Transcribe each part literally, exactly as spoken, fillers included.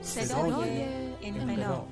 صدای انقلاب.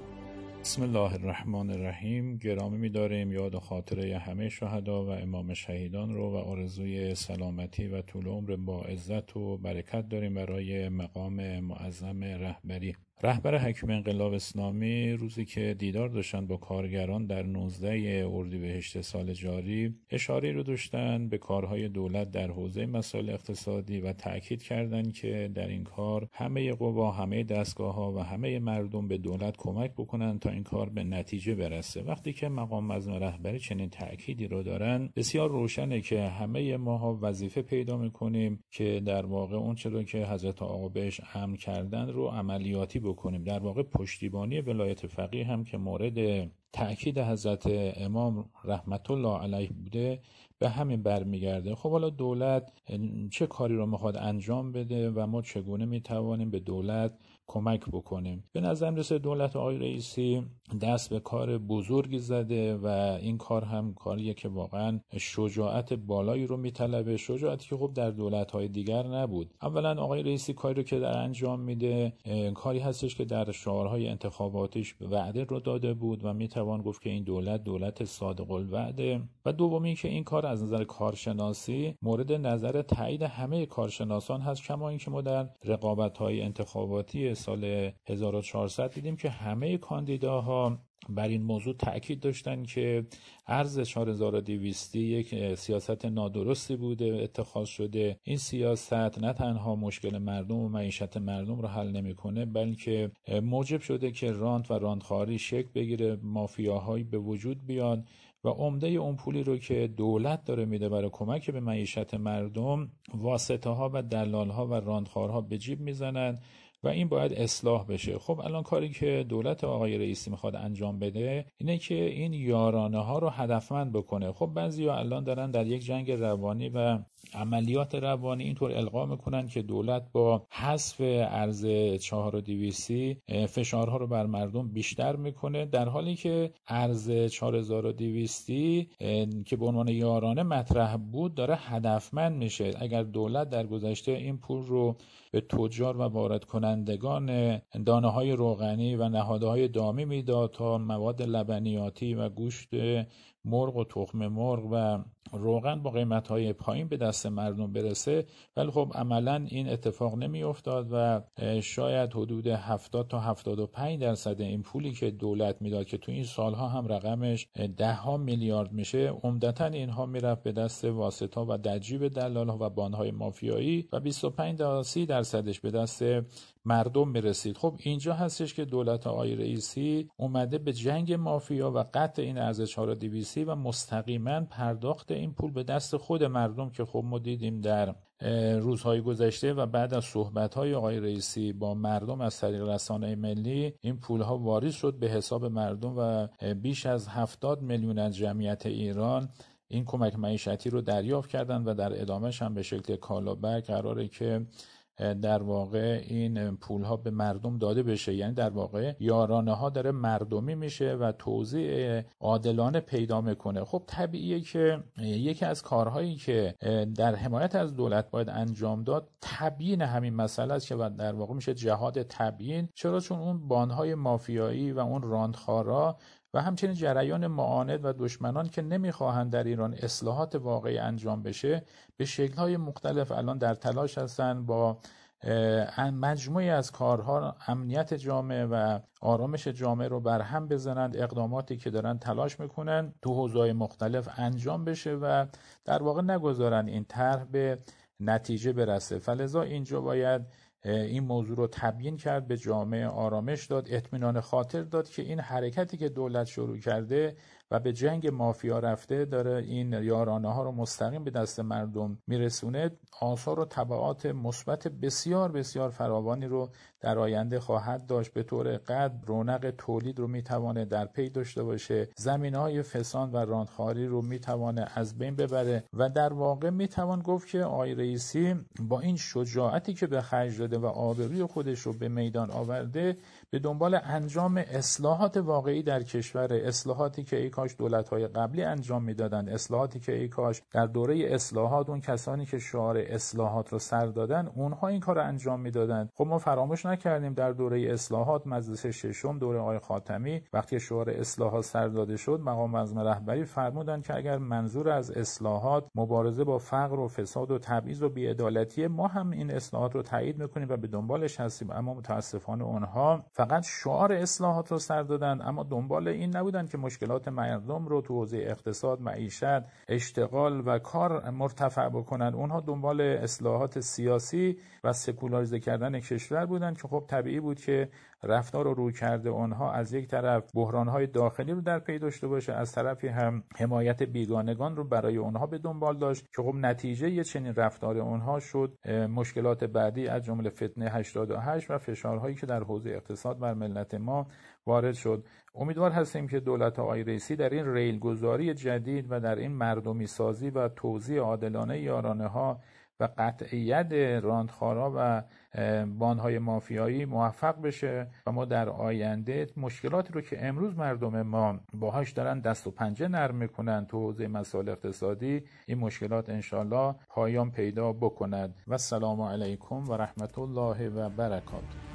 بسم الله الرحمن الرحیم. گرامی می‌داریم یاد و خاطره همه شهدا و امام شهیدان رو و آرزوی سلامتی و طول عمر با عزت و برکت داریم برای مقام معظم رهبری. رهبر حکیم انقلاب اسلامی روزی که دیدار داشتن با کارگران در نوزده اردیبهشت سال جاری، اشاره رو داشتن به کارهای دولت در حوزه مسائل اقتصادی و تأکید کردند که در این کار همه قوا، همه دستگاه‌ها و همه مردم به دولت کمک بکنن تا این کار به نتیجه برسه. وقتی که مقام معظم رهبری چنین تأکیدی رو دارن، بسیار روشنه که همه ماها وظیفه پیدا می‌کنیم که در واقع اون چیزی که حضرت آقا بهش امر کردن رو عملیاتی بکنیم. در واقع پشتیبانی ولایت فقیه هم که مورد تأکید حضرت امام رحمت الله علیه بوده به همین برمیگرده. خب حالا دولت چه کاری رو میخواد انجام بده و ما چگونه میتوانیم به دولت کمک بکنیم؟ به نظر میرسه دولت آقای رئیسی دست به کار بزرگی زده و این کار هم کاریه که واقعا شجاعت بالایی رو میطلبه، شجاعتی که خب در دولت‌های دیگر نبود. اولا آقای رئیسی کاری رو که در انجام میده کاری هستش که در شعارهای انتخاباتیش وعده رو داده بود و میتوان گفت که این دولت دولت صادق الوعده. و دومی که این کار از نظر کارشناسی مورد نظر تایید همه کارشناسان هست، کما اینکه ما در رقابت‌های انتخاباتی سال هزار و چهارصد دیدیم که همه کاندیداها بر این موضوع تأکید داشتن که ارز چهار هزار و دویست یک سیاست نادرستی بوده اتخاذ شده. این سیاست نه تنها مشکل مردم و معیشت مردم رو حل نمیکنه، بلکه موجب شده که راند و راندخواری شکل بگیره، مافیاهایی به وجود بیان و عمده اون پولی رو که دولت داره میده برای کمک به معیشت مردم، واسطه ها و دلال ها و راندخوارها به جیب میزنن و این باید اصلاح بشه. خب الان کاری که دولت آقای رئیسی میخواد انجام بده اینه که این یارانه ها رو هدفمند بکنه. خب بعضیا الان دارن در یک جنگ روانی و عملیات روانی اینطور القا میکنن که دولت با حذف ارز چهار و دویستی فشارها رو بر مردم بیشتر میکنه، در حالی که ارز چهار هزار و دویستی که به عنوان یارانه مطرح بود داره هدفمند میشه. اگر دولت در گذشته این پول رو به تجار و وارد کنندگان دانه های روغنی و نهادهای دامی میداد تا مواد لبنیاتی و گوشت مرغ و تخم مرغ و روغن با قیمت‌های پایین به دست مردم برسه، ولی خب عملاً این اتفاق نمی افتاد و شاید حدود هفتاد تا هفتاد و پنج درصد این پولی که دولت میداد که تو این سالها هم رقمش ده ها میلیارد میشه، عمدتاً اینها میرفت به دست واسطه‌ها و در جیب دلال‌ها و بانک‌های مافیایی و بیست و پنج تا سی درصدش به دست مردم میرسید. خب اینجا هستش که دولت آقای رئیسی اومده به جنگ مافیا و قطع این ارز چهار و دویست و مستقیما پرداخت این پول به دست خود مردم که خب ما دیدیم در روزهای گذشته و بعد از صحبت‌های آقای رئیسی با مردم از طریق رسانه ملی این پولها واریز شد به حساب مردم و بیش از هفتاد میلیون از جمعیت ایران این کمک معیشتی رو دریافت کردن و در ادامهش هم به شکل کالابک قراره که در واقع این پولها به مردم داده بشه. یعنی در واقع یارانه ها داره مردمی میشه و توزیع عادلانه پیدا میکنه. خب طبیعیه که یکی از کارهایی که در حمایت از دولت باید انجام داد تبیین همین مسئله است که در واقع میشه جهاد تبیین. چرا؟ چون اون بانهای مافیایی و اون راندخارا و همچنین جریان معاند و دشمنان که نمیخواهند در ایران اصلاحات واقعی انجام بشه به شکل‌های مختلف الان در تلاش هستند با مجموعی از کارها امنیت جامعه و آرامش جامعه رو برهم بزنند. اقداماتی که دارن تلاش میکنن تو حوزه‌های مختلف انجام بشه و در واقع نگذارن این طرح به نتیجه برسه. فلذا اینجا باید این موضوع رو تبیین کرد، به جامعه آرامش داد، اطمینان خاطر داد که این حرکتی که دولت شروع کرده و به جنگ مافیا رفته داره این یارانه ها رو مستقیم به دست مردم میرسونه، آثار و تبعات مثبت بسیار بسیار فراوانی رو در آینده خواهد داشت. به طور قطع رونق تولید رو میتوانه در پی داشته باشه، زمینه‌های فساد و راندخواری رو میتوانه از بین ببره و در واقع میتوان گفت که آقای رئیسی با این شجاعتی که به خرج داده و آبروی خودش رو به میدان آورده به دنبال انجام اصلاحات واقعی در کشور، اصلاحاتی که ای کاش دولت‌های قبلی انجام میدادن، اصلاحاتی که ای کاش در دوره اصلاحات اون کسانی که شعار اصلاحات رو سر دادن اونها این کار رو انجام میدادن. خب ما فراموش نکردیم در دوره اصلاحات مجلس ششم دوره آقای خاتمی وقتی شعار اصلاحات سر داده شد، مقام عظم رهبری فرمودن که اگر منظور از اصلاحات مبارزه با فقر و فساد و تبعیض و بی‌عدالتی، ما هم این اصلاحات رو تایید میکنیم و به دنبالش هستیم. اما متاسفانه اونها فقط شعار اصلاحات رو سر دادن، اما دنبال این نبودن که مشکلات مردم رو تو حوزه اقتصاد، معیشت، اشتغال و کار مرتفع بکنن. اونها دنبال اصلاحات سیاسی و سکولاریزه کردن کشور بودن که خب طبیعی بود که رفتار و روی کرده اونها از یک طرف بحران‌های داخلی رو در پی داشته باشه، از طرفی هم حمایت بیگانگان رو برای اونها به دنبال داشت که خب نتیجه یه چنین رفتار اونها شد مشکلات بعدی از جمله فتنه هشتاد و هشت و فشارهایی که در حوزه اقتصاد بر ملت ما وارد شد. امیدوار هستیم که دولت آقای رئیسی در این ریلگذاری جدید و در این مردمی سازی و توزیع عادلانه یارانه ها و قطعیت راندخارا و باندهای مافیایی موفق بشه و ما در آینده مشکلاتی رو که امروز مردم ما باهاش دارن دست و پنجه نرم میکنن تو حوزه مسائل اقتصادی، این مشکلات انشالله پایان پیدا بکند. و السلام علیکم و رحمت الله و برکاته.